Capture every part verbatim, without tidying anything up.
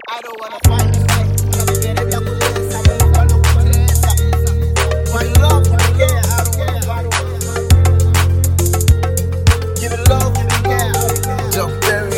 I don't wanna fight. My love, yeah, I don't wanna fight. Give it love, yeah. Jump there,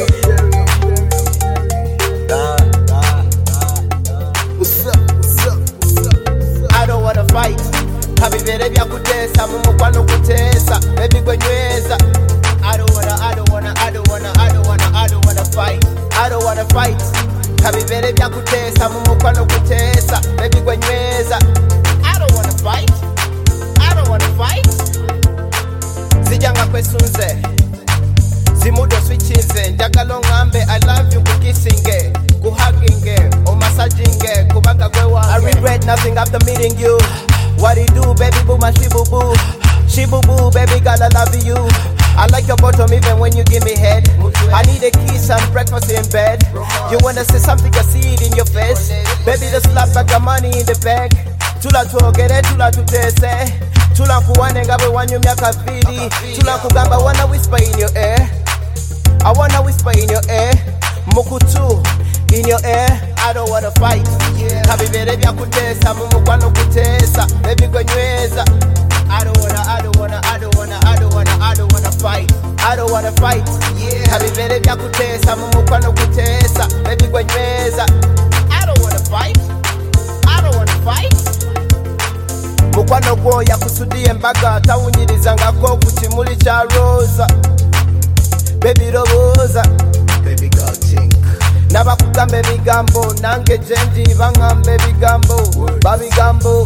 what's up, what's up, what's up? I don't wanna fight. Habibere bya kutesa mumukwano kutesa baby gwenyweza. I don't wanna, I don't wanna, I don't wanna, I don't wanna, I don't wanna fight. I don't wanna fight. Habibere bya kutesa mumukwano kutesa baby gwenyweza. I don't wanna fight. I don't wanna fight. Zijanga kwesunze zimudo switchinze njagala ngambe I love you kukisinge kuhaginge omasajinge kubaga gwewa. I regret nothing after meeting you. What it do, baby boo, my shibu boo. Shibu boo, baby girl, I love you. I like your bottom even when you give me head. I need a kiss and breakfast in bed. You wanna say something, I see it in your face. Baby, the slap like your money in the bag. Tula tuogere, tula tutese. Tula kuwane ngabe wanyu miaka vidi. Tula kugamba wanna whisper in your ear. I wanna whisper in your ear. Mukutu in your ear. I don't wanna fight. Habibere bya kutesa mumukwano kutesa baby gwenyweza. I don't wanna, I don't wanna, I don't wanna, I don't wanna, I don't wanna fight. I don't wanna fight. Habibere bya kutesa mumukwano kutesa baby gwenyweza. I don't wanna fight. I don't wanna fight. Mukwano gwo yakusudie mbaga tawunyirizangako ku kimuli kya roza. Baby roboza, baby girl think. Nabakugambe ebigambo nange jendi bangambe ebigambo babigambo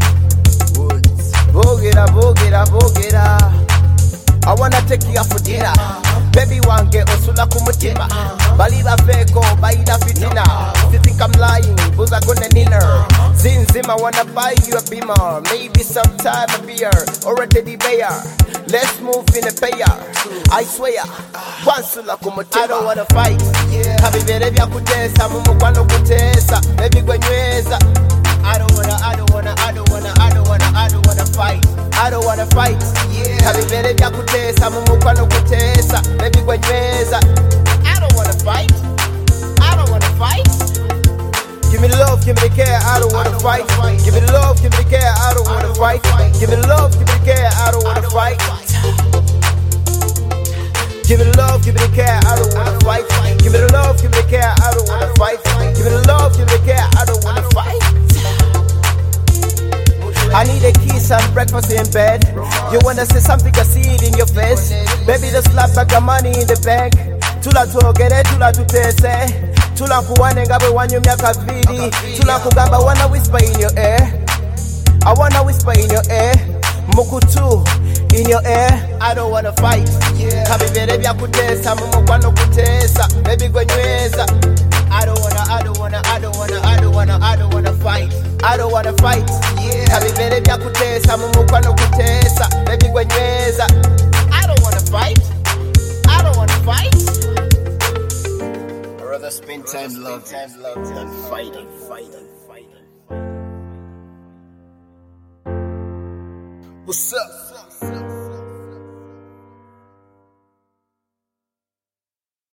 bogera bogera bogera. I wanna take you out for dinner. Baby wange osula kumutima bali bafeko baida fitina. If you think I'm lying, buza gonna dinner. Zinzima wanna buy you a beamer, maybe sometime a beer or a teddy bear. Let's move in a pair. I swear, wansula kumutima. I don't wanna fight. Habibere bya kutesa mumukwano kutesa baby gwenyweza. I don't wanna, I don't wanna, I don't wanna, I don't wanna, I don't wanna fight. I don't wanna fight. Habibere bya kutesa mumukwano kutesa baby gwenyweza. I don't wanna fight. I don't wanna fight. Give me the love, give me the care, I don't wanna fight. Give me the love, give me the care, I don't wanna fight. Give me the love, give me the care, I don't wanna fight. Give me the love, give me the care, I don't wanna fight. Give me the love, give me the care, I don't wanna fight. Give me the love, give me the care, I don't wanna fight. I need a kiss and breakfast in bed. You wanna say something, I see it in your face. Baby, the slap like your money in the bank. Tula tuogere, tula tutese. Tula kuwane ngabe wanyu miaka vidi. Tula kugamba wanna whisper in your ear. I wanna whisper in your ear. Mukutu in your ear. I don't wanna fight. Habibere bya kutesa mumukwano kutesa baby gwenyweza. I don't wanna, I don't wanna, I don't wanna, I don't wanna, I don't wanna fight. I don't wanna fight. Habibere bya kutesa mumukwano kutesa baby gwenyweza. I don't wanna fight. I don't wanna fight. I'd rather spend time love than fighting, fighting, fighting. What's up?